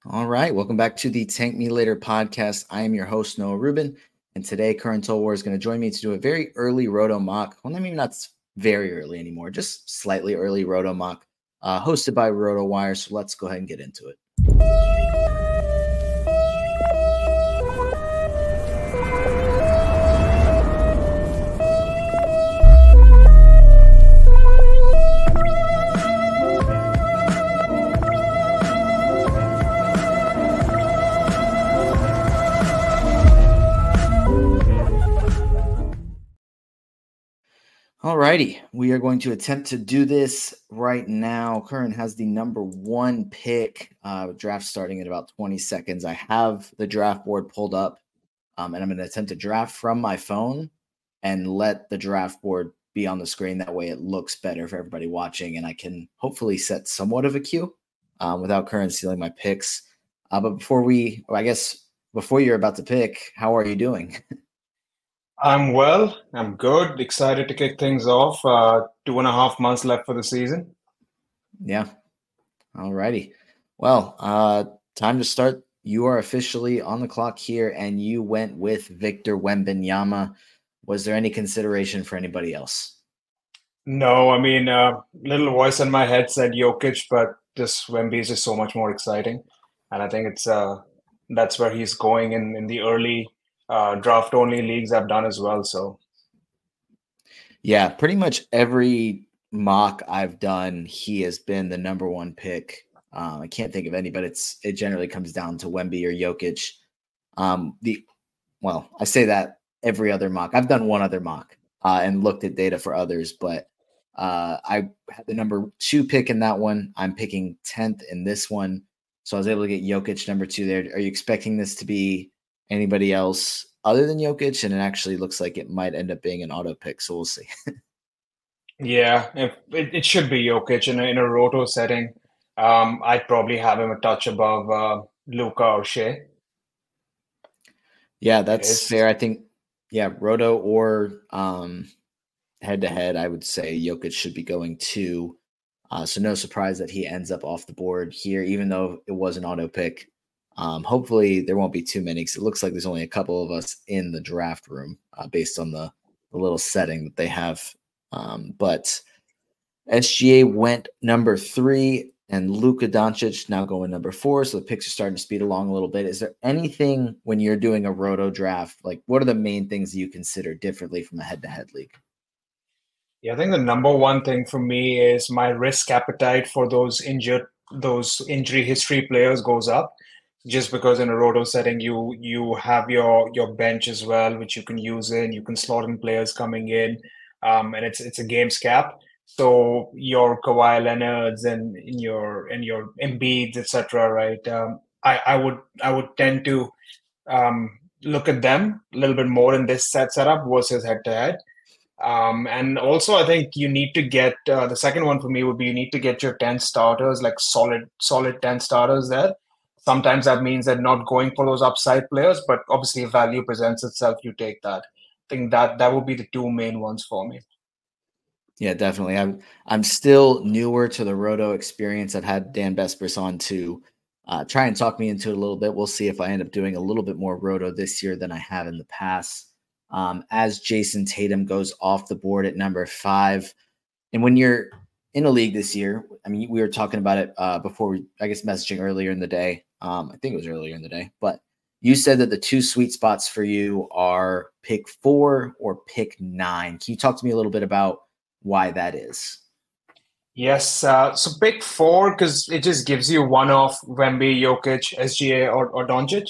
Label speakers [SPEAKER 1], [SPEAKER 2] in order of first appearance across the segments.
[SPEAKER 1] All right, welcome back to the Tank Me Later podcast. I am your host, Noah Rubin, and today Current Toll War is going to join me to do a very early Roto mock. Well, maybe not very early anymore, just slightly early Roto mock, hosted by RotoWire. So let's go ahead and get into it. Alrighty, we are going to attempt to do this right now. Current has the number one pick. Draft starting in about 20 seconds. I have the draft board pulled up, and I'm going to attempt to draft from my phone and let the draft board be on the screen. That way it looks better for everybody watching, and I can hopefully set somewhat of a queue without Current stealing my picks. But before you're about to pick, how are you doing?
[SPEAKER 2] I'm well. I'm good. Excited to kick things off. 2.5 months left for the season.
[SPEAKER 1] Yeah. All righty. Well, time to start. You are officially on the clock here, and you went with Victor Wembanyama. Was there any consideration for anybody else?
[SPEAKER 2] No, I mean, little voice in my head said Jokic, but this Wemby is just so much more exciting, and I think that's where he's going in the early draft only leagues I've done as well. So
[SPEAKER 1] Yeah, pretty much every mock I've done, he has been the number one pick. I can't think of any, but it generally comes down to Wemby or Jokic. I say that every other mock. I've done one other mock and looked at data for others, but I had the number two pick in that one. I'm picking 10th in this one. So I was able to get Jokic number two there. Are you expecting this to be anybody else other than Jokic? And it actually looks like it might end up being an auto pick. So we'll see.
[SPEAKER 2] yeah, it should be Jokic in a roto setting. I'd probably have him a touch above Luka or Shea.
[SPEAKER 1] Yeah, that's
[SPEAKER 2] Is
[SPEAKER 1] fair. I think, Roto or head to head, I would say Jokic should be going two. So no surprise that he ends up off the board here, even though it was an auto pick. Hopefully there won't be too many because it looks like there's only a couple of us in the draft room based on the little setting that they have. But SGA went number 3 and Luka Doncic now going number 4. So the picks are starting to speed along a little bit. Is there anything when you're doing a roto draft, like what are the main things you consider differently from a head-to-head league?
[SPEAKER 2] Yeah, I think the number one thing for me is my risk appetite for those injury history players goes up. Just because in a roto setting you have your bench as well, which you can use in, you can slot in players coming in, and it's a games cap. So your Kawhi Leonards and your Embiids, etc. Right? I would tend to look at them a little bit more in this setup versus head to head. And also, I think you need to get the second one for me would be you need to get your 10 starters, like solid 10 starters there. Sometimes that means that not going for those upside players, but obviously if value presents itself, you take that. I think that would be the two main ones for me.
[SPEAKER 1] Yeah, definitely. I'm still newer to the roto experience. I've had Dan Bespers on to try and talk me into it a little bit. We'll see if I end up doing a little bit more roto this year than I have in the past. As Jason Tatum goes off the board at number 5. And when you're in a league this year, I mean, we were talking about it before messaging earlier in the day. I think it was earlier in the day, but you said that the two sweet spots for you are pick 4 or pick 9. Can you talk to me a little bit about why that is?
[SPEAKER 2] Yes, so pick 4 because it just gives you one of Wemby, Jokic, SGA, or Doncic.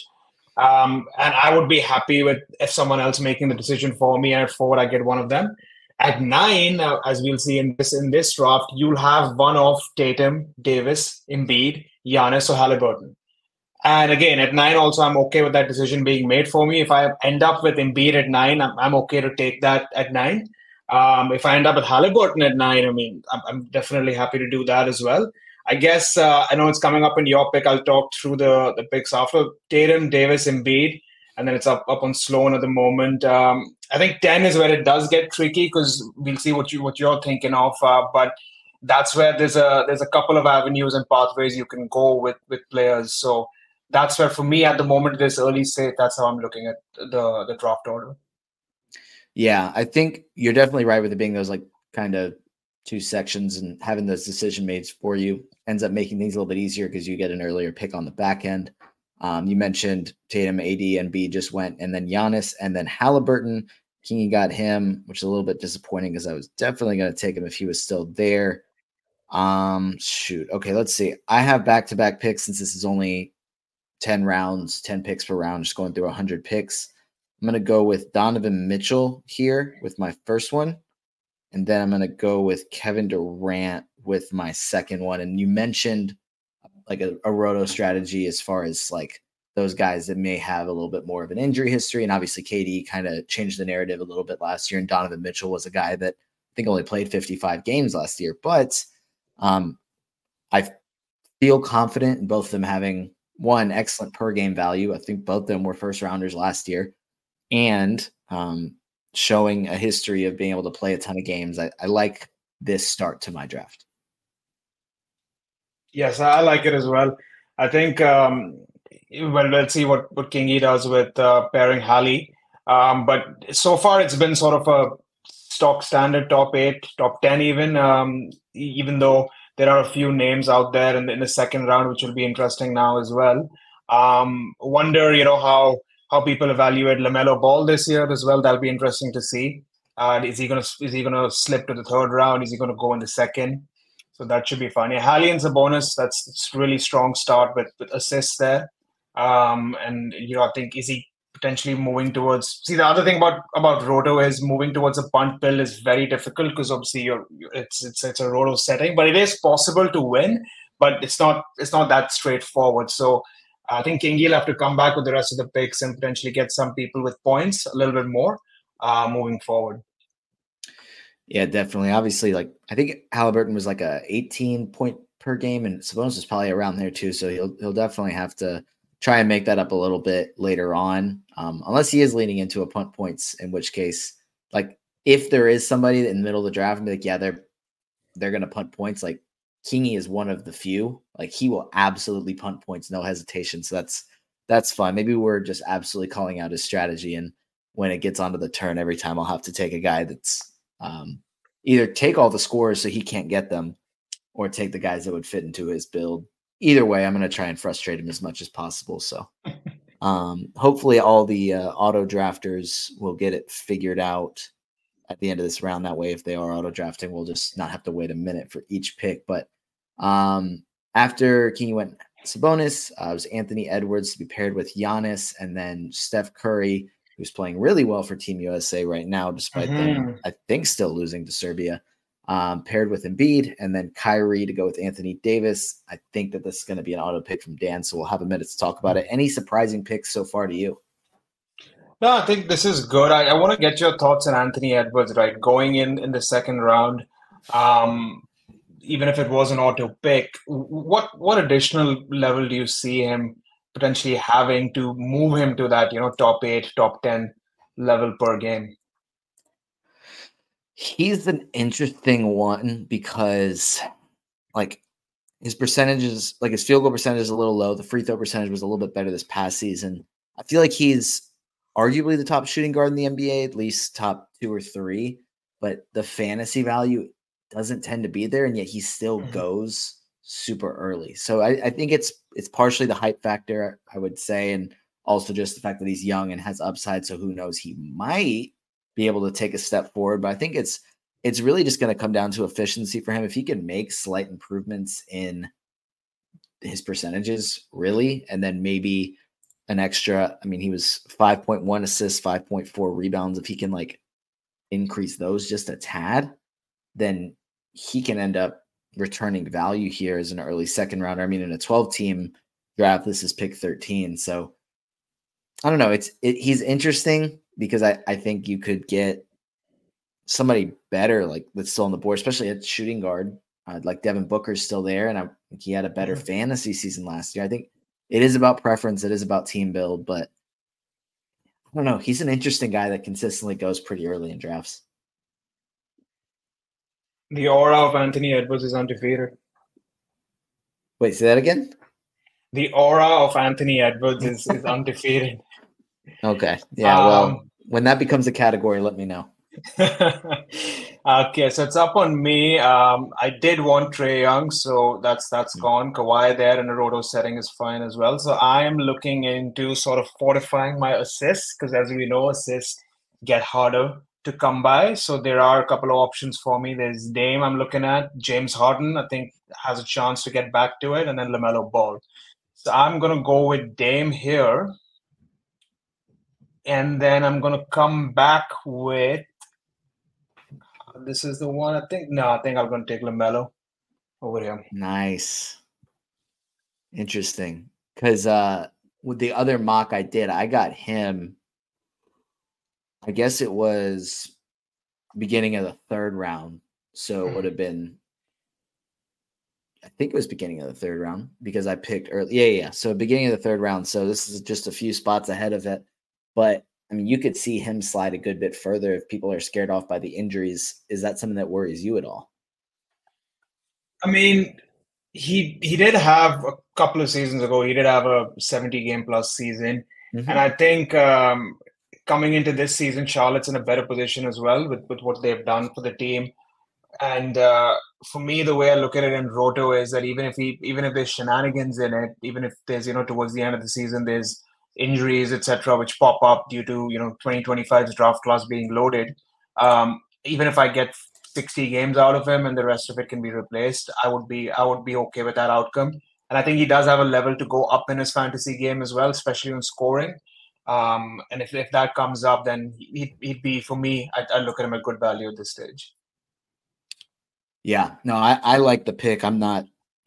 [SPEAKER 2] And I would be happy with if someone else making the decision for me. And at 4, I get one of them. At 9, as we'll see in this draft, you'll have one of Tatum, Davis, Embiid, Giannis, or Halliburton. And again, at 9, also, I'm okay with that decision being made for me. If I end up with Embiid at 9, I'm okay to take that at 9. If I end up with Halliburton at 9, I mean, I'm definitely happy to do that as well. I guess I know it's coming up in your pick. I'll talk through the picks after Tatum, Davis, Embiid, and then it's up on Sloan at the moment. I think 10 is where it does get tricky because we'll see what you're thinking of. But that's where there's a couple of avenues and pathways you can go with players. So that's where, for me, at the moment, this early state, that's how I'm looking at the draft order.
[SPEAKER 1] Yeah, I think you're definitely right with it being those like kind of two sections, and having those decision made for you ends up making things a little bit easier because you get an earlier pick on the back end. You mentioned Tatum, AD, and B just went, and then Giannis, and then Halliburton. Kingy got him, which is a little bit disappointing because I was definitely going to take him if he was still there. Shoot. Okay, let's see. I have back-to-back picks since this is only 10 rounds, 10 picks per round, just going through 100 picks. I'm going to go with Donovan Mitchell here with my first one. And then I'm going to go with Kevin Durant with my second one. And you mentioned like a roto strategy as far as like those guys that may have a little bit more of an injury history. And obviously KD kind of changed the narrative a little bit last year. And Donovan Mitchell was a guy that I think only played 55 games last year. But I feel confident in both of them having one excellent per game value. I think both of them were first rounders last year, and showing a history of being able to play a ton of games. I like this start to my draft.
[SPEAKER 2] Yes, I like it as well. I think, well, let's see what Kingy does with pairing Hallie. But so far, it's been sort of a stock standard top 8, top 10 even though there are a few names out there in the second round, which will be interesting now as well. Wonder, how people evaluate LaMelo Ball this year as well. That'll be interesting to see. Is he gonna slip to the third round? Is he gonna go in the second? So that should be fun. Yeah, Hallie and Sabonis, that's really strong start with assists there. And I think, is he potentially moving towards? See, the other thing about Roto is moving towards a punt build is very difficult because obviously it's a Roto setting, but it is possible to win, but it's not that straightforward. So I think Kingy will have to come back with the rest of the picks and potentially get some people with points a little bit more moving forward.
[SPEAKER 1] Yeah, definitely. Obviously, like I think Halliburton was like a 18 point per game, and Sabonis is probably around there too. So he'll definitely have to try and make that up a little bit later on, unless he is leaning into a punt points. In which case, like if there is somebody in the middle of the draft and be like, yeah, they're gonna punt points. Like Kingy is one of the few. Like he will absolutely punt points, no hesitation. So that's fun. Maybe we're just absolutely calling out his strategy, and when it gets onto the turn, every time I'll have to take a guy that's either take all the scores so he can't get them, or take the guys that would fit into his build. Either way, I'm going to try and frustrate him as much as possible. So hopefully all the auto drafters will get it figured out at the end of this round. That way, if they are auto drafting, we'll just not have to wait a minute for each pick. But after Kingy went Sabonis, it was Anthony Edwards to be paired with Giannis, and then Steph Curry, who's playing really well for Team USA right now, despite them, I think, still losing to Serbia, paired with Embiid, and then Kyrie to go with Anthony Davis. I think that this is going to be an auto pick from Dan, so we'll have a minute to talk about it. Any surprising picks so far to you?
[SPEAKER 2] No, I think this is good. I want to get your thoughts on Anthony Edwards, right? Going in the second round, even if it was an auto pick, what additional level do you see him potentially having to move him to that, top 8, top 10 level per game?
[SPEAKER 1] He's an interesting one because like his percentages, like his field goal percentage is a little low. The free throw percentage was a little bit better this past season. I feel like he's arguably the top shooting guard in the NBA, at least top 2 or 3, but the fantasy value doesn't tend to be there, and yet he still goes super early. So I think it's partially the hype factor, I would say, and also just the fact that he's young and has upside. So who knows, he might be able to take a step forward. But I think it's really just going to come down to efficiency for him. If he can make slight improvements in his percentages, really, and then maybe an extra, I mean, he was 5.1 assists, 5.4 rebounds. If he can like increase those just a tad, then he can end up returning value here as an early second rounder. I mean, in a 12-team draft, this is pick 13. So I don't know. He's interesting because I think you could get somebody better, like that's still on the board, especially at shooting guard. Like Devin Booker's still there, and I think he had a better fantasy season last year. I think it is about preference. It is about team build, but I don't know. He's an interesting guy that consistently goes pretty early in drafts.
[SPEAKER 2] The aura of Anthony Edwards is undefeated.
[SPEAKER 1] Wait, say that again?
[SPEAKER 2] The aura of Anthony Edwards is undefeated.
[SPEAKER 1] Okay. Yeah.
[SPEAKER 2] Um,
[SPEAKER 1] Well, when that becomes a category, let me know.
[SPEAKER 2] okay, so it's up on me. I did want Trey Young, so that's gone. Kawhi there in a roto setting is fine as well. So I am looking into sort of fortifying my assists because, as we know, assists get harder to come by. So there are a couple of options for me. There's Dame I'm looking at. James Harden, I think, has a chance to get back to it, and then LaMelo Ball. So I'm gonna go with Dame here, and then I'm gonna come back with. This is the one I think. No, I think I'm going to take LaMelo over here.
[SPEAKER 1] Nice. Interesting. Because with the other mock I did, I got him. I guess it was beginning of the third round. So it would have been, I think it was beginning of the third round because I picked early. Yeah. So beginning of the third round. So this is just a few spots ahead of it. But I mean, you could see him slide a good bit further if people are scared off by the injuries. Is that something that worries you at all?
[SPEAKER 2] I mean, he did have a couple of seasons ago. He did have a 70 game plus season, and
[SPEAKER 1] Mm-hmm.
[SPEAKER 2] I think coming into this season, Charlotte's in a better position as well with what they've done for the team. And for me, the way I look at it in Roto is that even if there's shenanigans in it, even if there's towards the end of the season there's injuries etc. which pop up due to 2025's draft class being loaded, even if I get 60 games out of him and the rest of it can be replaced, I would be okay with that outcome. And I think he does have a level to go up in his fantasy game as well, especially in scoring. And if that comes up, then he'd be for me. I look at him at good value at this stage.
[SPEAKER 1] Yeah, no, I like the pick. I'm not,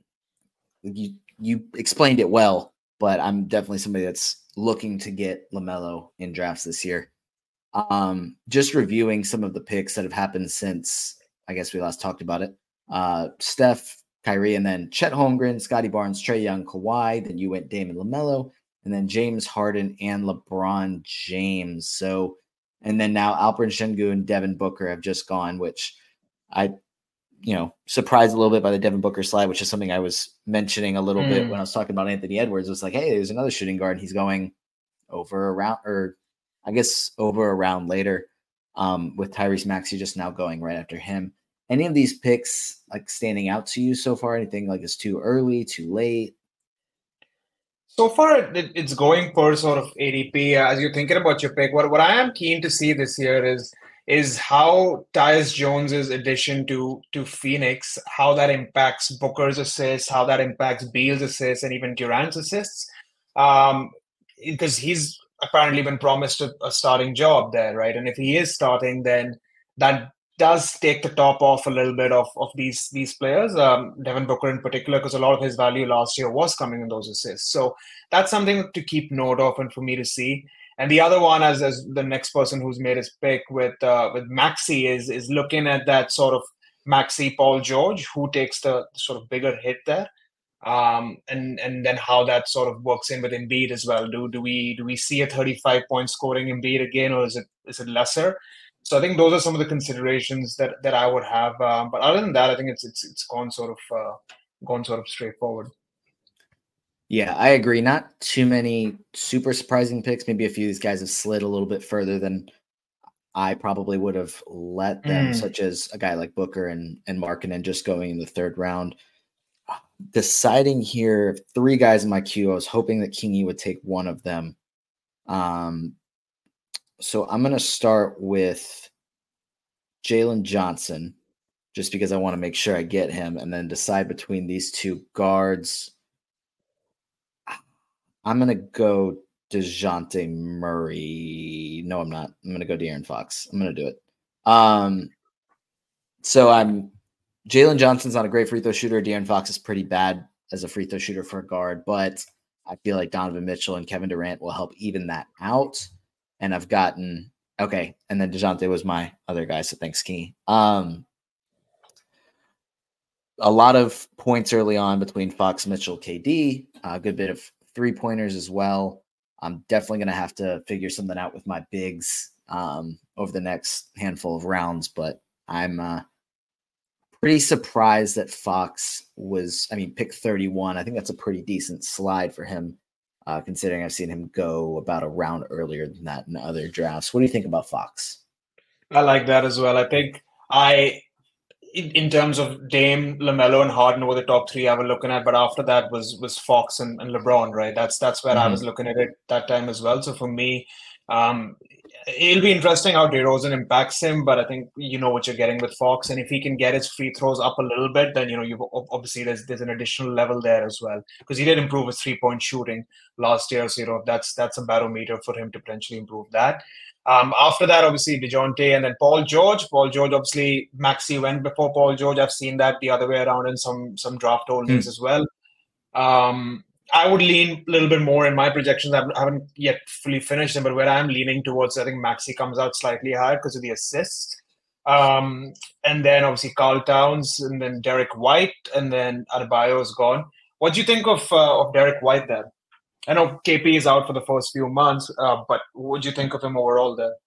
[SPEAKER 1] you explained it well, but I'm definitely somebody that's looking to get LaMelo in drafts this year. Just reviewing some of the picks that have happened since I guess we last talked about it. Steph, Kyrie, and then Chet Holmgren, Scotty Barnes, Trey Young, Kawhi. Then you went Dame and LaMelo, and then James Harden and LeBron James. So, and then now Alperen Sengun and Devin Booker have just gone, which I surprised a little bit by the Devin Booker slide, which is something I was mentioning a little bit when I was talking about Anthony Edwards. It was like, hey, there's another shooting guard. He's going over around, or I guess over a round later, with Tyrese Maxey just now going right after him. Any of these picks like standing out to you so far? Anything like it's too early, too late?
[SPEAKER 2] So far, it's going for sort of ADP. As you're thinking about your pick, what I am keen to see this year is how Tyus Jones's addition to Phoenix, how that impacts Booker's assists, how that impacts Beal's assists, and even Durant's assists. Because he's apparently been promised a starting job there, right? And if he is starting, then that does take the top off a little bit of these players, Devin Booker in particular, because a lot of his value last year was coming in those assists. So that's something to keep note of and for me to see. And the other one, as the next person who's made his pick with Maxi, is looking at that sort of Maxi Paul George, who takes the sort of bigger hit there, and then how that sort of works in with Embiid as well. Do we see a 35-point scoring Embiid again, or is it lesser? So I think those are some of the considerations that I would have. But other than that, I think it's gone sort of straightforward.
[SPEAKER 1] Yeah, I agree. Not too many super surprising picks. Maybe a few of these guys have slid a little bit further than I probably would have let them,
[SPEAKER 2] Mm.
[SPEAKER 1] such as a guy like Booker and Markkanen just going in the third round. Deciding here, three guys in my queue. I was hoping that Kingy would take one of them. So I'm going to start with Jalen Johnson, just because I want to make sure I get him, and then decide between these two guards. I'm going to go DeJounte Murray. No, I'm not. I'm going to go De'Aaron Fox. I'm going to do it. So Jalen Johnson's not a great free throw shooter. De'Aaron Fox is pretty bad as a free throw shooter for a guard, but I feel like Donovan Mitchell and Kevin Durant will help even that out. And I've gotten okay. And then DeJounte was my other guy, so thanks, Key. A lot of points early on between Fox, Mitchell, KD. A good bit of 3-pointers as well. I'm definitely going to have to figure something out with my bigs over the next handful of rounds, but I'm pretty surprised that Fox was, pick 31. I think that's a pretty decent slide for him, considering I've seen him go about a round earlier than that in other drafts. What do you think about Fox?
[SPEAKER 2] I like that as well. I think in terms of Dame, LaMelo, and Harden were the top three I was looking at, but after that was Fox and LeBron, right? That's where I was looking at it that time as well. So for me, it'll be interesting how DeRozan impacts him, but I think you know what you're getting with Fox, and if he can get his free throws up a little bit, then you've obviously there's an additional level there as well, because he did improve his 3-point shooting last year, so that's a barometer for him to potentially improve that. After that, obviously DeJounte and then Paul George. Paul George, obviously Maxey went before Paul George. I've seen that the other way around in some draft holdings as well. I would lean a little bit more in my projections. I haven't yet fully finished them, but where I'm leaning towards, I think Maxey comes out slightly higher because of the assists. And then obviously Carl Towns, and then Derek White, and then Adebayo is gone. What do you think of Derek White there? I know KP is out for the first few months, but what do you think of him overall there?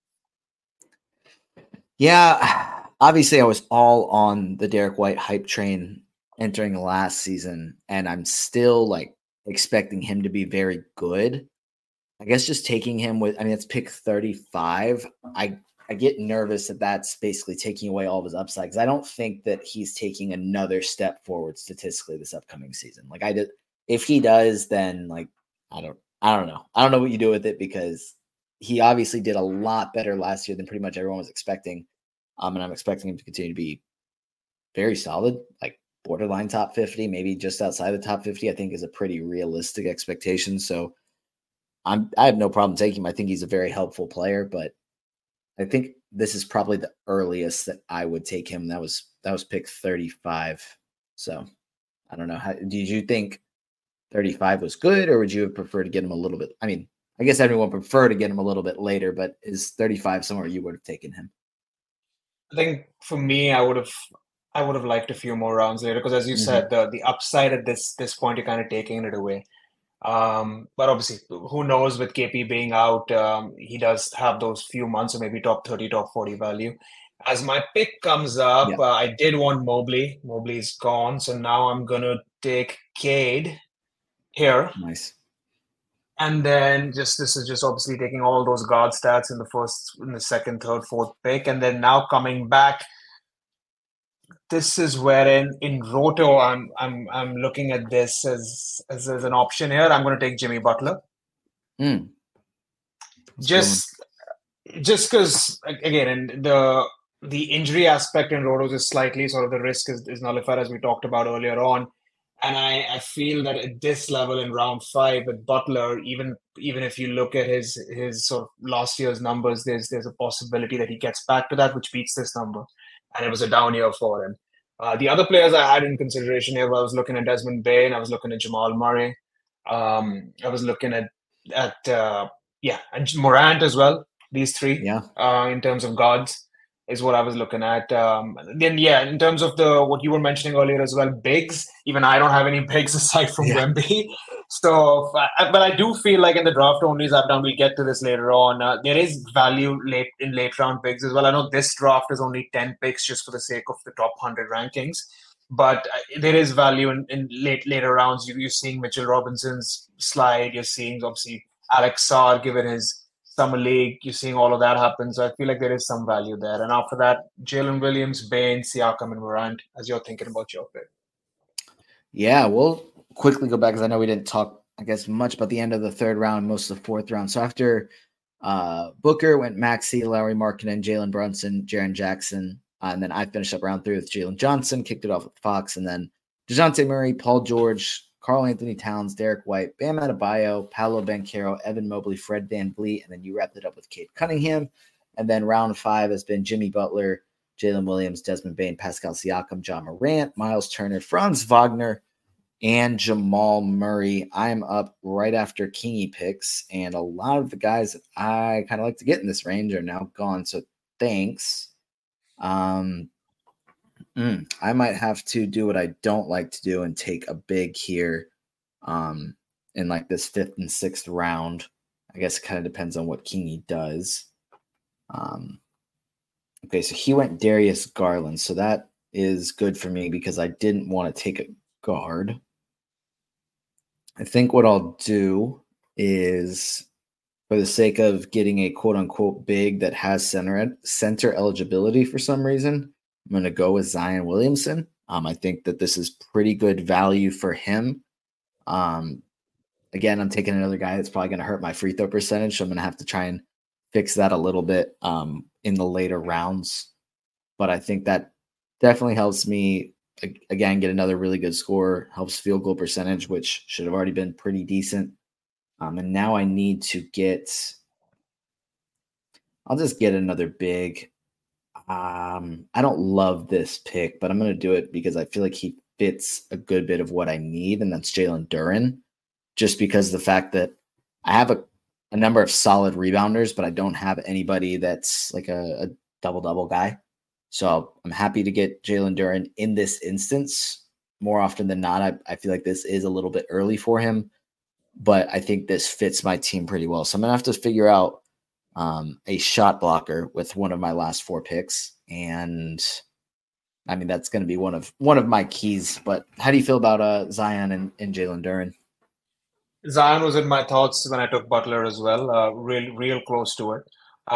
[SPEAKER 1] Yeah, obviously I was all on the Derek White hype train entering the last season, and I'm still expecting him to be very good. I guess just taking him with, it's pick 35. I get nervous that that's basically taking away all of his upside, because I don't think that he's taking another step forward statistically this upcoming season. If he does, then I don't know. I don't know what you do with it, because he obviously did a lot better last year than pretty much everyone was expecting. And I'm expecting him to continue to be very solid, borderline top 50, maybe just outside the top 50, I think is a pretty realistic expectation. So I have no problem taking him. I think he's a very helpful player, but I think this is probably the earliest that I would take him. That was pick 35. So I don't know. Did you think 35 was good, or would you have preferred to get him a little bit? I guess everyone prefer to get him a little bit later, but is 35 somewhere you would have taken him?
[SPEAKER 2] I think for me, I would have liked a few more rounds later, because as you said, the upside at this point, you're kind of taking it away. But obviously, who knows, with KP being out, he does have those few months of maybe top 30, top 40 value. As my pick comes up, I did want Mobley. Mobley's gone, so now I'm going to take Cade here.
[SPEAKER 1] Nice.
[SPEAKER 2] And then this is just obviously taking all those guard stats in the second, third, fourth pick. And then now coming back, this is where in Roto, I'm looking at this as an option here. I'm going to take Jimmy Butler. Just because, again, and the injury aspect in Roto is slightly sort of the risk is nullified, as we talked about earlier on. And I feel that at this level in round 5 with Butler, even if you look at his sort of last year's numbers, there's a possibility that he gets back to that, which beats this number. And it was a down year for him. The other players I had in consideration here, I was looking at Desmond Bane, I was looking at Jamal Murray, I was looking at and Morant as well. These three, in terms of guards, is what I was looking at. Then, in terms of what you were mentioning earlier as well, bigs. Even I don't have any bigs aside from Wemby. So, but I do feel like in the draft onlys I've done, we'll get to this later on. There is value in late round picks as well. I know this draft is only 10 picks just for the sake of the top 100 rankings, but there is value in later rounds. You're seeing Mitchell Robinson's slide. You're seeing obviously Alex Sarr given his summer league. You're seeing all of that happen. So I feel like there is some value there. And after that, Jalen Williams, Bane, Siakam, and Morant, as you're thinking about your pick.
[SPEAKER 1] Yeah, we'll quickly go back, because I know we didn't talk, I guess, much about the end of the third round, most of the fourth round. So after Booker went Maxey, Lauri Markkanen, Jalen Brunson, Jaren Jackson, and then I finished up round 3 with Jalen Johnson, kicked it off with Fox, and then DeJounte Murray, Paul George, Karl Anthony Towns, Derek White, Bam Adebayo, Paolo Banchero, Evan Mobley, Fred VanVleet, and then you wrapped it up with Cade Cunningham. And then round 5 has been Jimmy Butler, Jalen Williams, Desmond Bane, Pascal Siakam, John Morant, Miles Turner, Franz Wagner, and Jamal Murray. I'm up right after Kingy picks, and a lot of the guys that I kind of like to get in this range are now gone. So thanks. I might have to do what I don't like to do and take a big here in this 5th and 6th round. I guess it kind of depends on what Kingy does. Okay, so he went Darius Garland. So that is good for me because I didn't want to take a guard. I think what I'll do is, for the sake of getting a quote unquote big that has center eligibility for some reason, I'm going to go with Zion Williamson. I think that this is pretty good value for him. Again, I'm taking another guy that's probably going to hurt my free throw percentage, so I'm going to have to try and fix that a little bit in the later rounds. But I think that definitely helps me, again, get another really good score, helps field goal percentage, which should have already been pretty decent. And now I need to I'll just get another big. I don't love this pick, but I'm going to do it because I feel like he fits a good bit of what I need, and that's Jalen Duren, just because of the fact that I have a number of solid rebounders, but I don't have anybody that's like a double-double guy. So I'm happy to get Jalen Duren in this instance. More often than not, I feel like this is a little bit early for him, but I think this fits my team pretty well. So I'm going to have to figure out a shot blocker with one of my last 4 picks. And I mean, that's going to be one of my keys. But how do you feel about Zion and Jalen Duren?
[SPEAKER 2] Zion was in my thoughts when I took Butler as well, real close to it.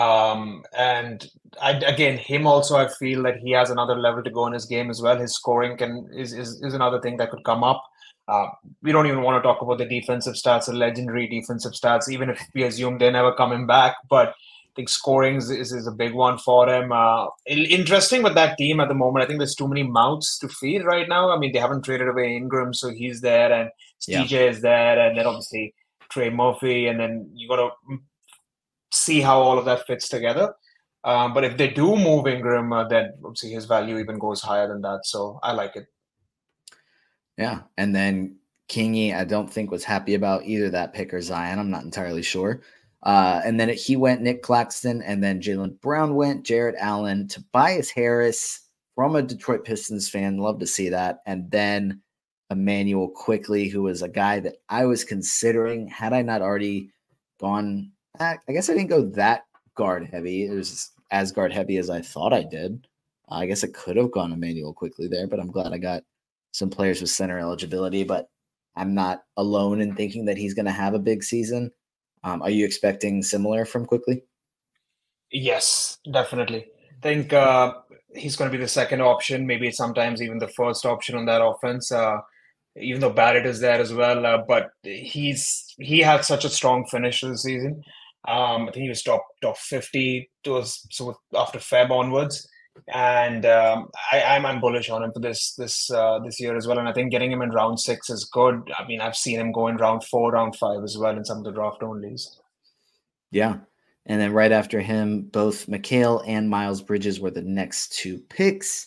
[SPEAKER 2] And again, him also, I feel that he has another level to go in his game as well. His scoring is another thing that could come up. We don't even want to talk about the defensive stats, the legendary defensive stats, even if we assume they're never coming back. But I think scoring is a big one for him. Interesting with that team at the moment. I think there's too many mouths to feed right now. I mean, they haven't traded away Ingram, so he's there, and TJ is there, and then obviously Trey Murphy, and then you got to see how all of that fits together. But if they do move Ingram, then obviously his value even goes higher than that. So I like it.
[SPEAKER 1] Yeah. And then Kingy, I don't think was happy about either that pick or Zion. I'm not entirely sure. And then he went Nick Claxton, and then Jaylen Brown went Jarrett Allen, Tobias Harris from a Detroit Pistons fan. Love to see that. And then Immanuel Quickley, who was a guy that I was considering had I not already gone. I guess I didn't go that guard heavy. It was as guard heavy as I thought I did. I guess I could have gone Immanuel Quickley there, but I'm glad I got some players with center eligibility. But I'm not alone in thinking that he's going to have a big season. Are you expecting similar from Quickley?
[SPEAKER 2] Yes, definitely. I think he's going to be the second option, maybe sometimes even the first option on that offense. Even though Barrett is there as well, but he had such a strong finish to the season. I think he was top 50 so after Feb onwards, and I'm bullish on him for this year as well. And I think getting him in round 6 is good. I mean, I've seen him go in round 4, round 5 as well in some of the draft onlys.
[SPEAKER 1] Yeah. And then right after him, both Mikal and Miles Bridges were the next 2 picks.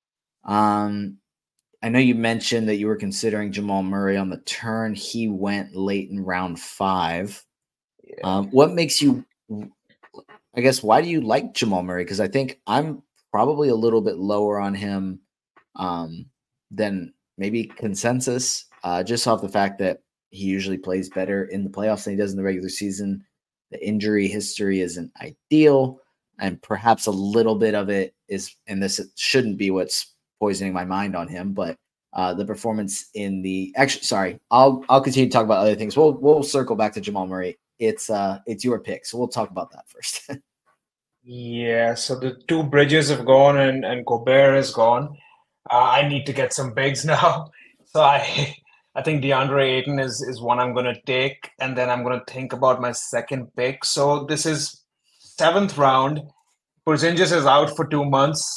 [SPEAKER 1] I know you mentioned that you were considering Jamal Murray on the turn. He went late in round 5. Yeah. What makes you, I guess, why do you like Jamal Murray? Because I think I'm probably a little bit lower on him than maybe consensus, just off the fact that he usually plays better in the playoffs than he does in the regular season. The injury history isn't ideal, and perhaps a little bit of it is, and this shouldn't be what's poisoning my mind on him, but the performance in the I'll continue to talk about other things. We'll circle back to Jamal Murray. It's your pick, so we'll talk about that first.
[SPEAKER 2] Yeah, so the 2 Bridges have gone and Gobert is gone. I need to get some bigs now. So I think DeAndre Ayton is one I'm going to take, and then I'm going to think about my second pick. So this is 7th round. Porzingis is out for 2 months.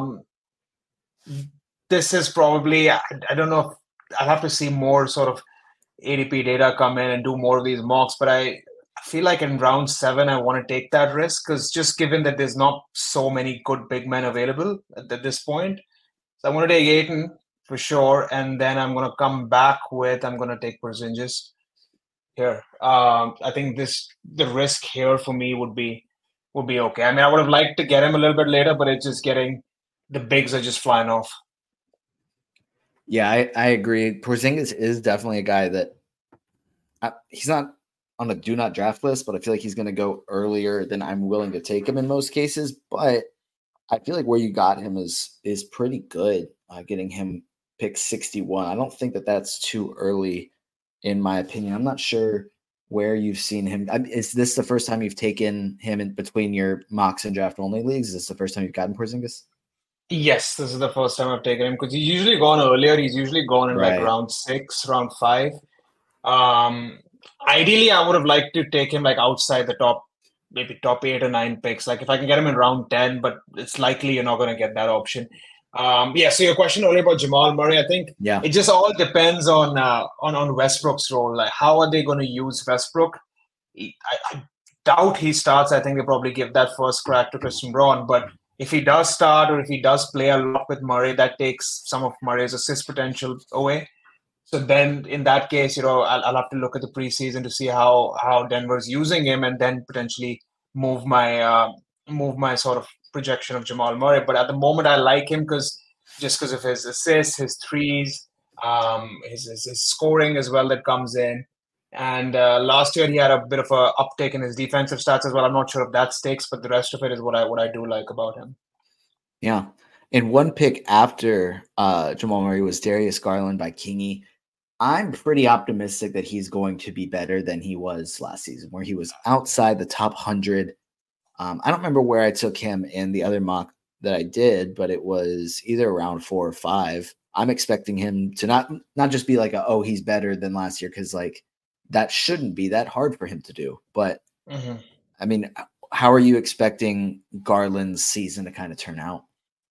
[SPEAKER 2] This is probably, I don't know, I'll have to see more sort of ADP data come in and do more of these mocks, but I feel like in round 7, I want to take that risk because just given that there's not so many good big men available at this point. So I'm going to take Ayton for sure, and then I'm going to come back I'm going to take Porzingis here. I think the risk here for me would be okay. I mean, I would have liked to get him a little bit later, but it's just getting the bigs are just flying off.
[SPEAKER 1] Yeah, I agree. Porzingis is definitely a guy that he's not on a do not draft list, but I feel like he's going to go earlier than I'm willing to take him in most cases. But I feel like where you got him is pretty good. Getting him pick 61. I don't think that that's too early, in my opinion. I'm not sure where you've seen him. Is this the first time you've taken him in between your mocks and draft only leagues? Is this the first time you've gotten Porzingis?
[SPEAKER 2] Yes, this is the first time I've taken him because he's usually gone earlier. He's usually gone in like
[SPEAKER 1] Right.
[SPEAKER 2] round 6, round 5. Um, Ideally, I would have liked to take him like outside the top, maybe top 8 or 9 picks. Like if I can get him in round 10, but it's likely you're not going to get that option. Yeah. So your question earlier about Jamal Murray, I think
[SPEAKER 1] Yeah.
[SPEAKER 2] it just all depends on Westbrook's role. Like how are they going to use Westbrook? I doubt he starts. I think they probably give that first crack to Christian Braun. But if he does start or if he does play a lot with Murray, that takes some of Murray's assist potential away. So then, in that case, I'll have to look at the preseason to see how Denver's using him, and then potentially move my sort of projection of Jamal Murray. But at the moment, I like him because of his assists, his threes, his scoring as well that comes in. And last year he had a bit of a uptick in his defensive stats as well. I'm not sure if that stakes, but the rest of it is what I do like about him.
[SPEAKER 1] Yeah. And one pick after Jamal Murray was Darius Garland by Kingy. I'm pretty optimistic that he's going to be better than he was last season, where he was outside the top 100. I don't remember where I took him in the other mock that I did, but it was either around 4 or 5. I'm expecting him to not just be like, he's better than last year, because like that shouldn't be that hard for him to do. But I mean, how are you expecting Garland's season to kind of turn out?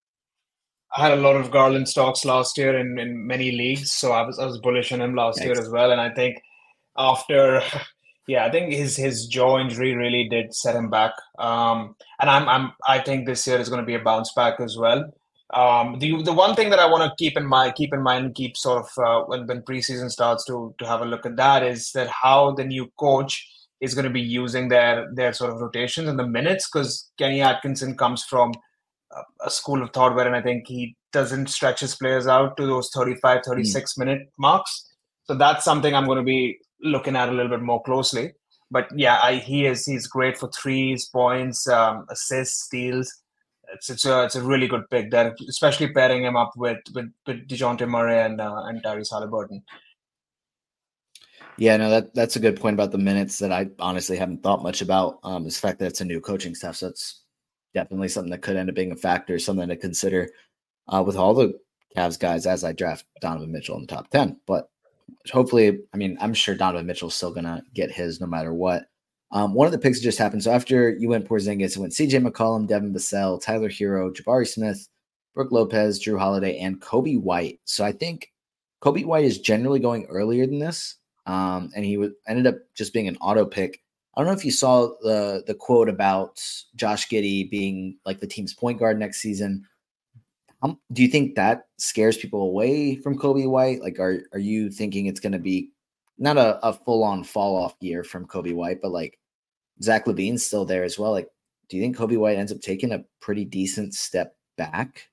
[SPEAKER 2] I had a lot of Garland stocks last year in many leagues, so I was bullish on him last year as well. And I think after, yeah, I think his jaw injury really did set him back. And I think this year is going to be a bounce back as well. The one thing that I want to keep in mind, keep sort of when preseason starts to have a look at that is that how the new coach is going to be using their sort of rotations and the minutes, because Kenny Atkinson comes from a school of thought wherein I think he doesn't stretch his players out to those 35, 36-minute marks. So that's something I'm going to be looking at a little bit more closely. But yeah, he's great for threes, points, assists, steals. It's a really good pick there, especially pairing him up with DeJounte Murray and Tyrese Halliburton.
[SPEAKER 1] Yeah, no, that's a good point about the minutes that I honestly haven't thought much about. Is the fact that it's a new coaching staff, so it's definitely something that could end up being a factor, something to consider with all the Cavs guys as I draft Donovan Mitchell in the top 10. But hopefully, I mean, I'm sure Donovan Mitchell's still going to get his no matter what. One of the picks just happened. So after you went Porzingis, it went CJ McCollum, Devin Vassell, Tyler Hero, Jabari Smith, Brooke Lopez, Drew Holiday, and Kobe White. So I think Kobe White is generally going earlier than this. And he ended up just being an auto pick. I don't know if you saw the quote about Josh Giddey being like the team's point guard next season. Do you think that scares people away from Kobe White? Like, are you thinking it's going to be not a full-on fall-off year from Kobe White, but like Zach LaVine's still there as well? Like, do you think Kobe White ends up taking a pretty decent step back?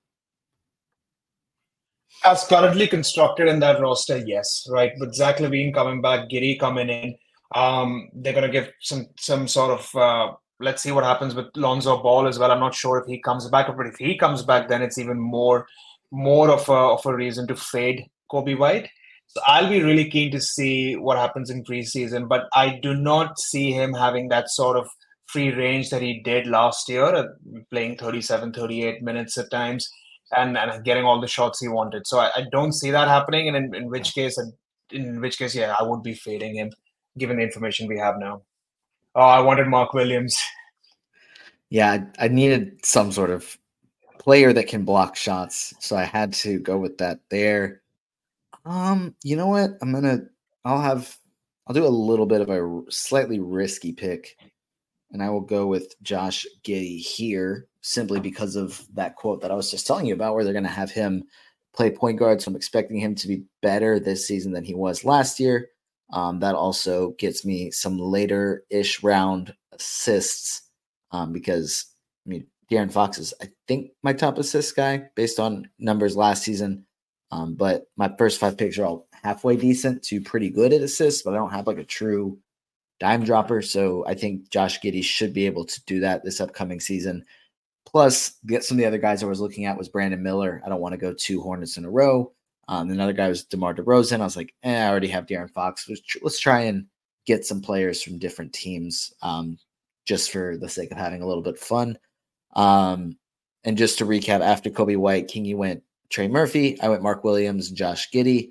[SPEAKER 2] As currently constructed in that roster, yes, right. But Zach LaVine coming back, Giddey coming in, they're going to give some sort of let's see what happens with Lonzo Ball as well. I'm not sure if he comes back, but if he comes back, then it's even more of a reason to fade Kobe White. So I'll be really keen to see what happens in preseason, but I do not see him having that sort of free range that he did last year, playing 37, 38 minutes at times and getting all the shots he wanted. So I don't see that happening, and in which case, yeah, I would be fading him, given the information we have now. Oh, I wanted Mark Williams.
[SPEAKER 1] Yeah, I needed some sort of player that can block shots, so I had to go with that there. You know what? I'll do a little bit of a slightly risky pick, and I will go with Josh Giddey here simply because of that quote that I was just telling you about, where they're going to have him play point guard. So I'm expecting him to be better this season than he was last year. That also gets me some later-ish round assists because, I mean, De'Aaron Fox is, I think, my top assist guy based on numbers last season. But my first 5 picks are all halfway decent to pretty good at assists, but I don't have like a true dime dropper. So I think Josh Giddey should be able to do that this upcoming season. Plus, some of the other guys I was looking at was Brandon Miller. I don't want to go 2 Hornets in a row. Another guy was DeMar DeRozan. I was like, I already have De'Aaron Fox. Let's try and get some players from different teams, just for the sake of having a little bit of fun. And just to recap, after Kobe White, Kingy went Trey Murphy. I went Mark Williams and Josh Giddey.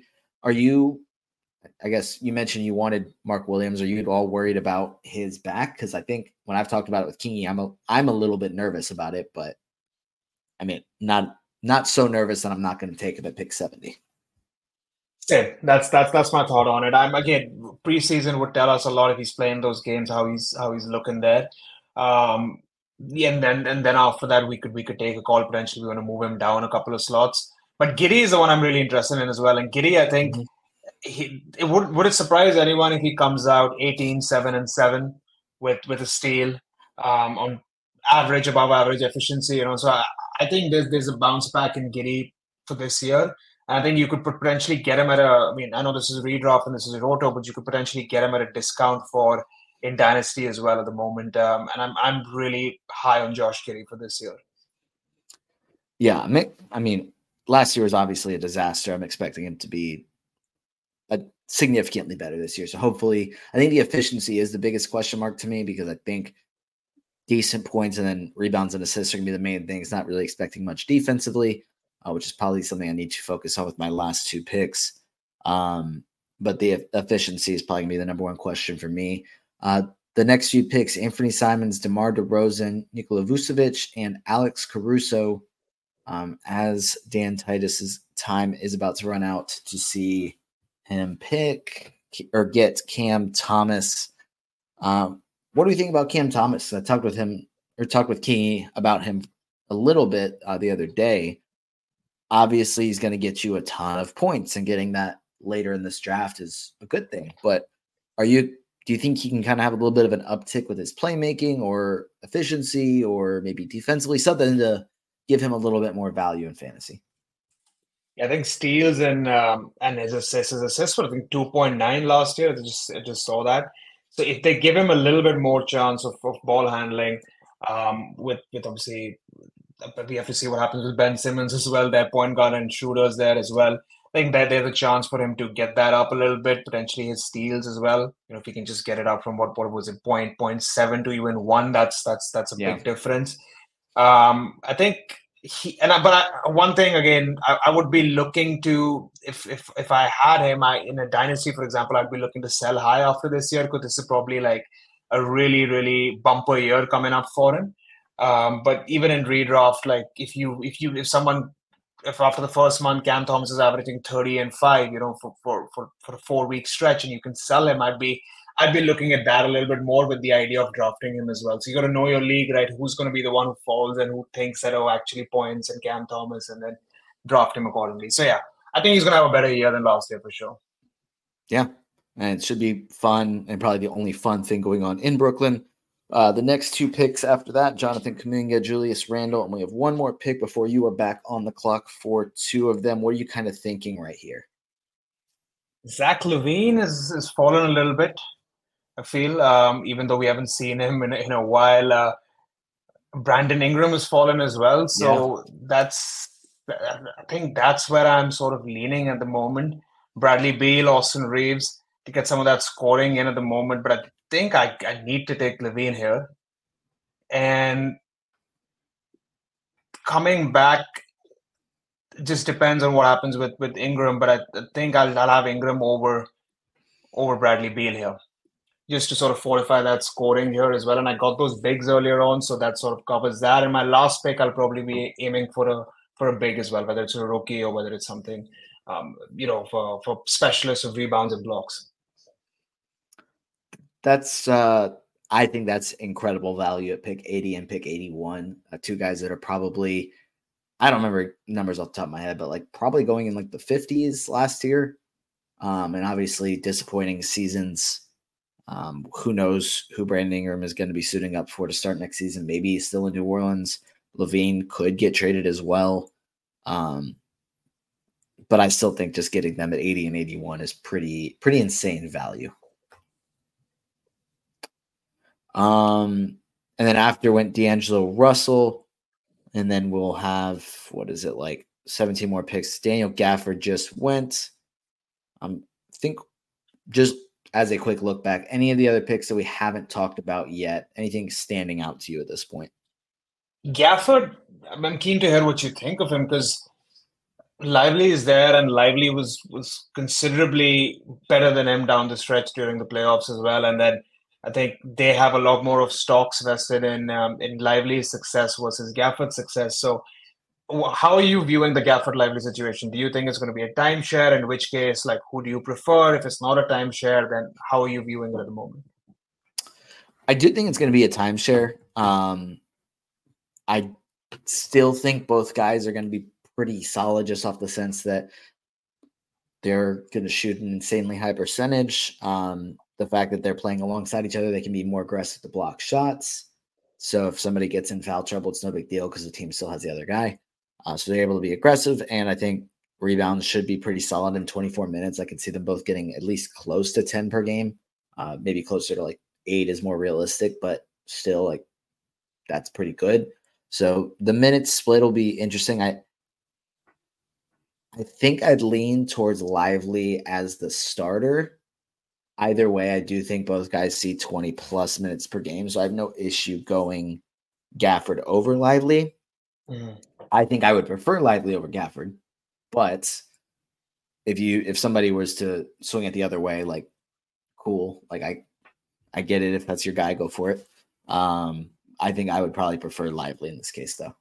[SPEAKER 1] I guess you mentioned you wanted Mark Williams. Are you at all worried about his back? Because I think when I've talked about it with Kingy, I'm a little bit nervous about it, but I mean, not so nervous that I'm not going to take him at pick 70.
[SPEAKER 2] Same. That's my thought on it. Preseason would tell us a lot if he's playing those games, how he's looking there. Yeah, and then after that we could take a call. Potentially we want to move him down a couple of slots. But Giddey is the one I'm really interested in as well. And Giddey, I think would it surprise anyone if he comes out 18, 7 and 7 with a steal, on average, above average efficiency, So I think there's a bounce back in Giddey for this year. And I think you could potentially get him I know this is a redraft and this is a roto, but you could potentially get him at a discount in Dynasty as well at the moment. And I'm really high on Josh Giddey for this year.
[SPEAKER 1] Yeah, I mean, last year was obviously a disaster. I'm expecting him to be significantly better this year. So hopefully, I think the efficiency is the biggest question mark to me, because I think decent points and then rebounds and assists are going to be the main thing. It's not really expecting much defensively, which is probably something I need to focus on with my last 2 picks. But the efficiency is probably going to be the number one question for me. The next few picks, Anthony Simons, DeMar DeRozan, Nikola Vucevic, and Alex Caruso. As Dan Titus's time is about to run out to see him pick or get Cam Thomas. What do we think about Cam Thomas? I talked with Kingy about him a little bit the other day. Obviously, he's going to get you a ton of points, and getting that later in this draft is a good thing. But do you think he can kind of have a little bit of an uptick with his playmaking or efficiency, or maybe defensively, something to give him a little bit more value in fantasy?
[SPEAKER 2] Yeah, I think steals and his assists were, I think, 2.9 last year. I just saw that. So if they give him a little bit more chance of ball handling, with obviously, we have to see what happens with Ben Simmons as well, their point guard and shooters there as well. I think that there's a chance for him to get that up a little bit, potentially his steals as well. If he can just get it up from what was it, 0.7 to even 1, that's a big difference. I think one thing again, I would be looking to, if I had him in a dynasty, for example, I'd be looking to sell high after this year, because this is probably like a really, really bumper year coming up for him. But even in redraft, like if after the first month Cam Thomas is averaging 30 and 5, for a 4-week stretch, and you can sell him, I'd be looking at that a little bit more, with the idea of drafting him as well. So you got to know your league, right? Who's going to be the one who falls and who thinks that, actually points and Cam Thomas, and then draft him accordingly. So yeah, I think he's going to have a better year than last year for sure.
[SPEAKER 1] Yeah, and it should be fun, and probably the only fun thing going on in Brooklyn. The next 2 picks after that, Jonathan Kuminga, Julius Randle, and we have one more pick before you are back on the clock for 2 of them. What are you kind of thinking right here?
[SPEAKER 2] Zach LaVine is fallen a little bit, I feel, even though we haven't seen him in a while. Brandon Ingram has fallen as well. So I think that's where I'm sort of leaning at the moment. Bradley Beal, Austin Reeves, to get some of that scoring in at the moment. But I think I need to take LaVine here. And coming back, just depends on what happens with Ingram. But I think I'll have Ingram over Bradley Beal here, just to sort of fortify that scoring here as well. And I got those bigs earlier on, so that sort of covers that. And my last pick, I'll probably be aiming for a big as well, whether it's a rookie or whether it's something, for specialists of rebounds and blocks.
[SPEAKER 1] That's I think that's incredible value at pick 80 and pick 81. 2 guys that are probably, I don't remember numbers off the top of my head, but like probably going in like the 50s last year. And obviously disappointing seasons. Who knows who Brandon Ingram is going to be suiting up for to start next season. Maybe he's still in New Orleans. LaVine could get traded as well. But I still think just getting them at 80 and 81 is pretty insane value. And then after went D'Angelo Russell, And then we'll have, 17 more picks. Daniel Gafford just went. I think just as a quick look back, any of the other picks that we haven't talked about yet, anything standing out to you at this point?
[SPEAKER 2] Gafford, I'm keen to hear what you think of him because Lively is there, and Lively was considerably better than him down the stretch during the playoffs as well. And then I think they have a lot more of stocks vested in Lively's success versus Gafford's success. So, how are you viewing the Gafford Lively situation? Do you think it's going to be a timeshare? In which case, like, who do you prefer? If it's not a timeshare, then how are you viewing it at the moment?
[SPEAKER 1] I do think it's going to be a timeshare. I still think both guys are going to be pretty solid just off the sense that they're going to shoot an insanely high percentage. The fact that they're playing alongside each other, they can be more aggressive to block shots. So if somebody gets in foul trouble, it's no big deal because the team still has the other guy. So they're able to be aggressive. And I think rebounds should be pretty solid in 24 minutes. I can see them both getting at least close to 10 per game. Maybe closer to like 8 is more realistic, but still like that's pretty good. So the minutes split will be interesting. I think I'd lean towards Lively as the starter. Either way, I do think both guys see 20 plus minutes per game. So I have no issue going Gafford over Lively. Mm-hmm. I think I would prefer Lively over Gafford. But if somebody was to swing it the other way, like cool. Like I get it. If that's your guy, go for it. I think I would probably prefer Lively in this case though.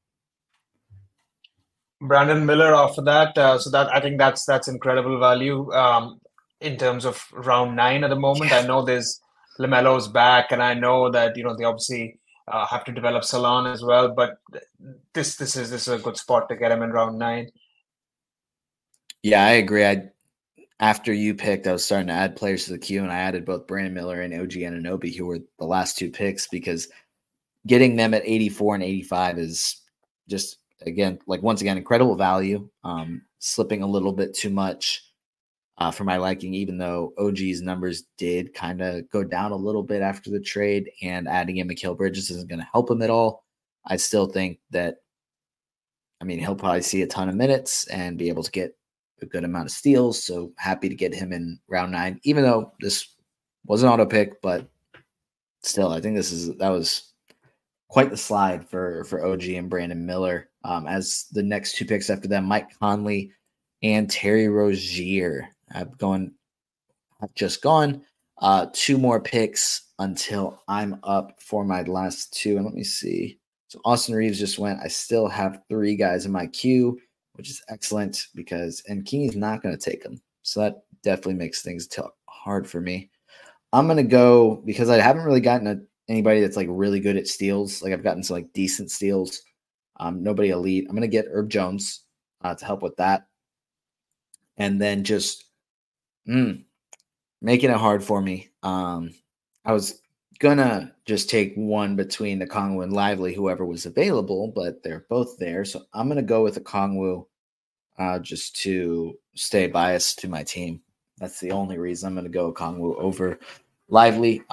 [SPEAKER 2] Brandon Miller off of that. So that I think that's incredible value in terms of round 9 at the moment. Yeah. I know there's LaMelo's back, and I know that they obviously have to develop Salon as well. But this is a good spot to get him in round 9.
[SPEAKER 1] Yeah, I agree. After you picked, I was starting to add players to the queue, and I added both Brandon Miller and OG Anunoby, who were the last 2 picks, because getting them at 84 and 85 is just, again, once again, incredible value. Slipping a little bit too much for my liking, even though OG's numbers did kind of go down a little bit after the trade, and adding in Mikal Bridges isn't going to help him at all. I still think that, he'll probably see a ton of minutes and be able to get a good amount of steals. So happy to get him in round 9, even though this was an auto pick, but still, I think that was quite the slide for OG and Brandon Miller. As the next 2 picks after them, Mike Conley and Terry Rozier have just gone. 2 more picks until I'm up for my last 2. And let me see. So Austin Reeves just went. I still have 3 guys in my queue, which is excellent and Keeney's not going to take them. So that definitely makes things hard for me. I'm going to go, because I haven't really gotten anybody that's really good at steals. I've gotten some decent steals. Nobody elite. I'm going to get Herb Jones to help with that. And then just making it hard for me. I was going to just take one between the Okongwu and Lively, whoever was available, but they're both there. So I'm going to go with the Okongwu just to stay biased to my team. That's the only reason I'm going to go Okongwu over Lively.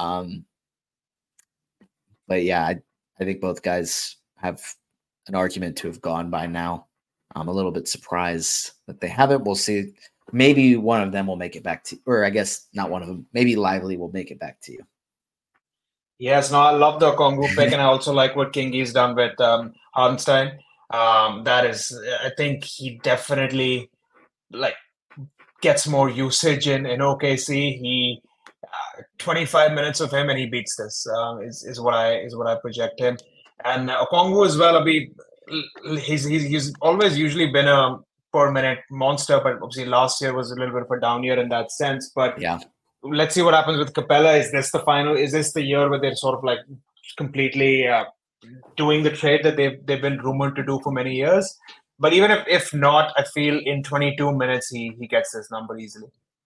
[SPEAKER 1] But yeah, I think both guys have an argument to have gone by now. I'm a little bit surprised that they haven't. We'll see. Maybe one of them will make it back to, or I guess not one of them. Maybe Lively will make it back to you.
[SPEAKER 2] Yes, no, I love the Okongwu pick, and I also like what Kingy's done with Hartenstein. That is, I think he definitely gets more usage in OKC. He 25 minutes of him and he beats this is what I project him. And Okongwu as well. He's always usually been a per minute monster, but obviously last year was a little bit of a down year in that sense. But
[SPEAKER 1] yeah,
[SPEAKER 2] let's see what happens with Capella. Is this the final? Is this the year where they're sort of completely doing the trade that they've been rumored to do for many years? But even if not, I feel in 22 minutes he gets this number easily.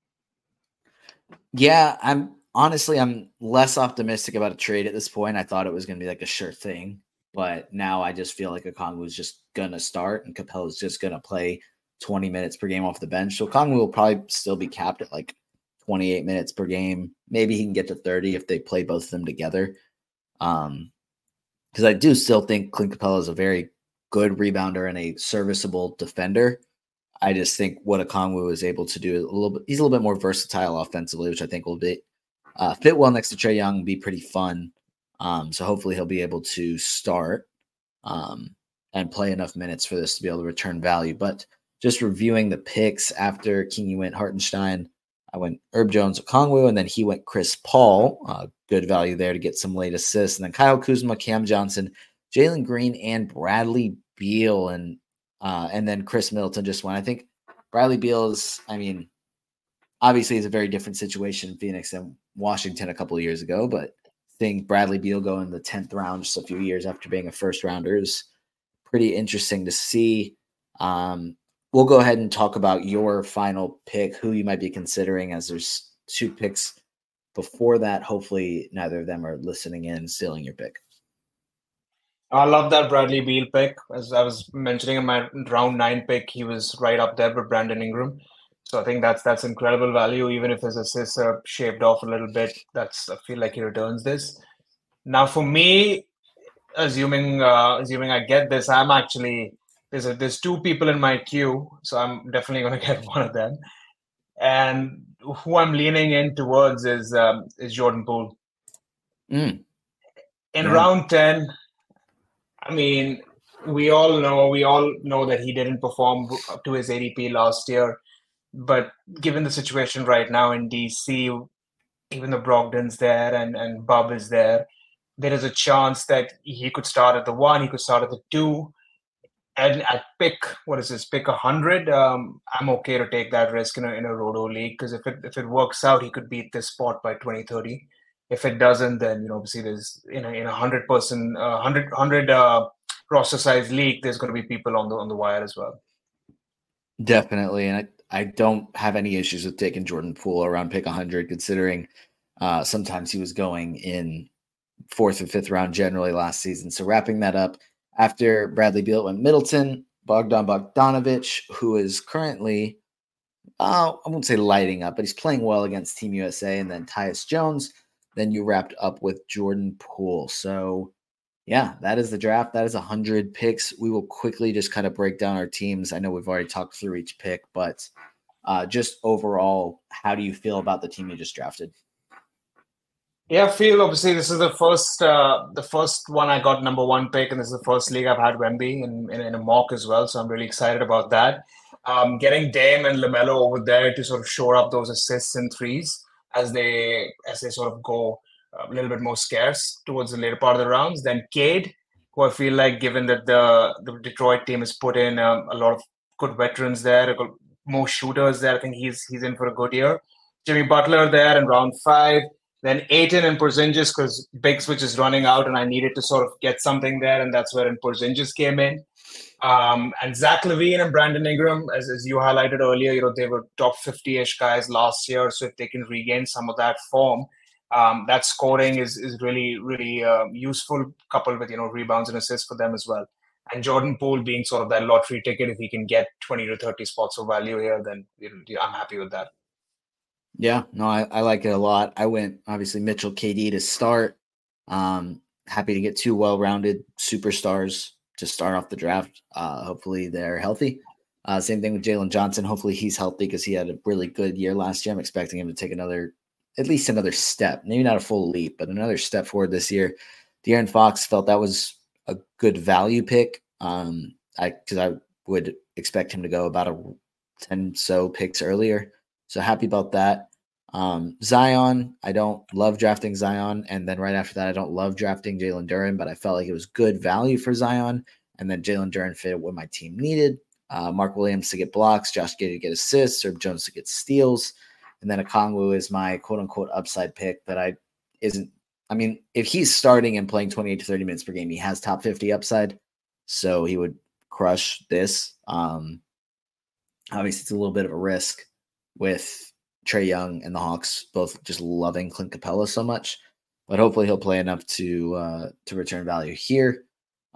[SPEAKER 1] Yeah, I'm less optimistic about a trade at this point. I thought it was going to be a sure thing, but now I just feel like Okongwu is just going to start and Capella is just going to play 20 minutes per game off the bench. So Okongwu will probably still be capped at 28 minutes per game. Maybe he can get to 30 if they play both of them together. Because I do still think Clint Capella is a very good rebounder and a serviceable defender. I just think what Okongwu is able to do is he's a little bit more versatile offensively, which I think will be fit well next to Trae Young, be pretty fun. So hopefully he'll be able to start and play enough minutes for this to be able to return value. But just reviewing the picks after Kingy went Hartenstein, I went Herb Jones, Okongwu, and then he went Chris Paul. Good value there to get some late assists. And then Kyle Kuzma, Cam Johnson, Jalen Green, and Bradley Beal. And then Chris Middleton just went. I think Bradley Beal is, obviously it's a very different situation in Phoenix than Washington a couple of years ago, but seeing Bradley Beal go in the 10th round just a few years after being a first rounder is pretty interesting to see. We'll go ahead and talk about your final pick, who you might be considering, as there's 2 picks before that. Hopefully neither of them are listening in and stealing your pick.
[SPEAKER 2] I love that Bradley Beal pick. As I was mentioning in my round 9 pick, he was right up there with Brandon Ingram. So I think that's incredible value. Even if his assists are shaved off a little bit, I feel like he returns this. Now for me, assuming I get this, I'm actually there's 2 people in my queue, so I'm definitely going to get one of them. And who I'm leaning in towards is Jordan Poole. In round 10, we all know that he didn't perform up to his ADP last year. But given the situation right now in DC, even though Brogdon's there and Bub is there is a chance that he could start at the 1, he could start at the 2. And at pick 100, I'm okay to take that risk in a Roto league, because if it works out, he could beat this spot by 2030. If it doesn't, then obviously there's in a 100-person 100 roster size league, there's going to be people on the wire as well.
[SPEAKER 1] Definitely, and I don't have any issues with taking Jordan Poole around pick 100, considering sometimes he was going in 4th and 5th round generally last season. So wrapping that up, after Bradley Beal went Middleton, Bogdan Bogdanovic, who is currently, I won't say lighting up, but he's playing well against Team USA, and then Tyus Jones. Then you wrapped up with Jordan Poole. So yeah, that is the draft. That is 100 picks. We will quickly just kind of break down our teams. I know we've already talked through each pick, but just overall, how do you feel about the team you just drafted?
[SPEAKER 2] Yeah, I feel obviously this is the first one I got number 1 pick, and this is the first league I've had Wemby in a mock as well. So I'm really excited about that. Getting Dame and LaMelo over there to sort of shore up those assists and threes as they sort of go a little bit more scarce towards the later part of the rounds. Then Cade, who I feel like, given that the Detroit team has put in a lot of good veterans there, more shooters there, I think he's in for a good year. Jimmy Butler there in round 5. Then Ayton and Porzingis, because Big Switch is running out and I needed to sort of get something there, and that's where Porzingis came in. And Zach LaVine and Brandon Ingram, as you highlighted earlier, they were top 50-ish guys last year. So if they can regain some of that form, that scoring is really, really useful, coupled with, rebounds and assists for them as well. And Jordan Poole being sort of that lottery ticket, if he can get 20 to 30 spots of value here, then I'm happy with that.
[SPEAKER 1] Yeah, no, I like it a lot. I went, obviously, Mitchell, KD to start. Happy to get 2 well-rounded superstars to start off the draft. Hopefully they're healthy. Same thing with Jalen Johnson. Hopefully he's healthy, because he had a really good year last year. I'm expecting him to take at least another step, maybe not a full leap, but another step forward this year. De'Aaron Fox, felt that was a good value pick. Because I would expect him to go about 10 so picks earlier. So happy about that. Zion, I don't love drafting Zion. And then right after that, I don't love drafting Jalen Duren, but I felt like it was good value for Zion. And then Jalen Duren fit what my team needed. Mark Williams to get blocks, Josh Giddey to get assists, Herb Jones to get steals. And then Okongwu is my quote-unquote upside pick that if he's starting and playing 28 to 30 minutes per game, he has top 50 upside. So he would crush this. Obviously, it's a little bit of a risk with Trae Young and the Hawks both just loving Clint Capella so much, but hopefully he'll play enough to return value here.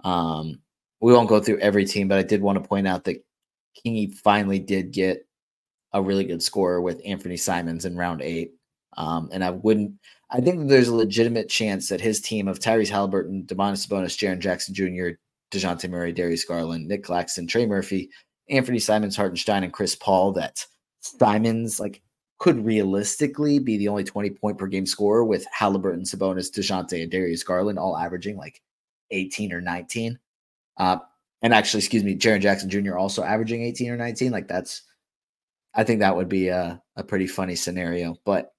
[SPEAKER 1] We won't go through every team, but I did want to point out that Kingy finally did get a really good score with Anthony Simons in round 8. And I think there's a legitimate chance that his team of Tyrese Halliburton, Domantas Sabonis, Jaren Jackson Jr., DeJounte Murray, Darius Garland, Nick Claxton, Trey Murphy, Anthony Simons, Hartenstein, and Chris Paul, that Simons could realistically be the only 20-point per game scorer, with Halliburton, Sabonis, DeJounte, and Darius Garland all averaging 18 or 19. And actually, Jaren Jackson Jr. also averaging 18 or 19. I think that would be a pretty funny scenario. But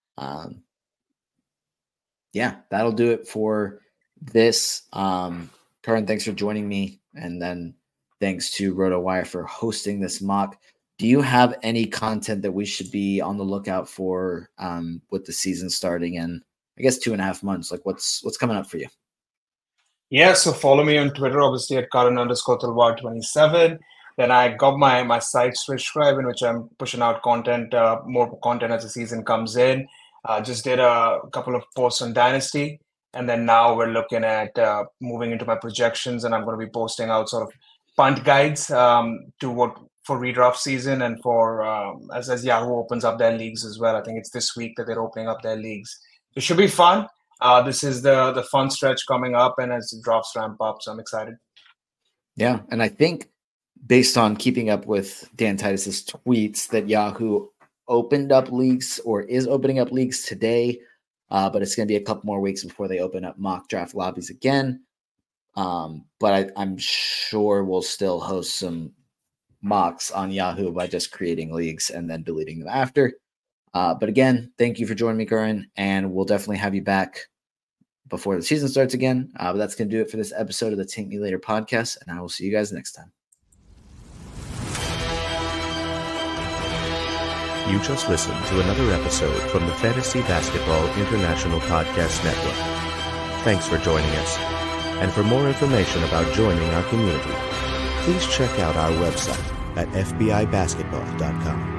[SPEAKER 1] yeah, that'll do it for this. Karan, thanks for joining me. And then thanks to RotoWire for hosting this mock. Do you have any content that we should be on the lookout for with the season starting in, I guess, 2.5 months? What's coming up for you?
[SPEAKER 2] Yeah, so follow me on Twitter, obviously at Karan_Talwar27. Then I got my site Switchscribe, in which I'm pushing out content, more content as the season comes in. Just did a couple of posts on Dynasty. And then now we're looking at moving into my projections, and I'm going to be posting out sort of punt guides for redraft season and for as Yahoo opens up their leagues as well. I think it's this week that they're opening up their leagues. It should be fun. This is the fun stretch coming up, and as the drafts ramp up, so I'm excited.
[SPEAKER 1] Yeah, and I think based on keeping up with Dan Titus's tweets that Yahoo opened up leagues or is opening up leagues today, but it's going to be a couple more weeks before they open up mock draft lobbies again. But I'm sure we'll still host some mocks on Yahoo by just creating leagues and then deleting them after. But again, thank you for joining me, Karan, and we'll definitely have you back before the season starts again. But that's going to do it for this episode of the Take Me Later podcast, and I will see you guys next time.
[SPEAKER 3] You just listened to another episode from the Fantasy Basketball International Podcast Network. Thanks for joining us. And for more information about joining our community, please check out our website at fbibasketball.com.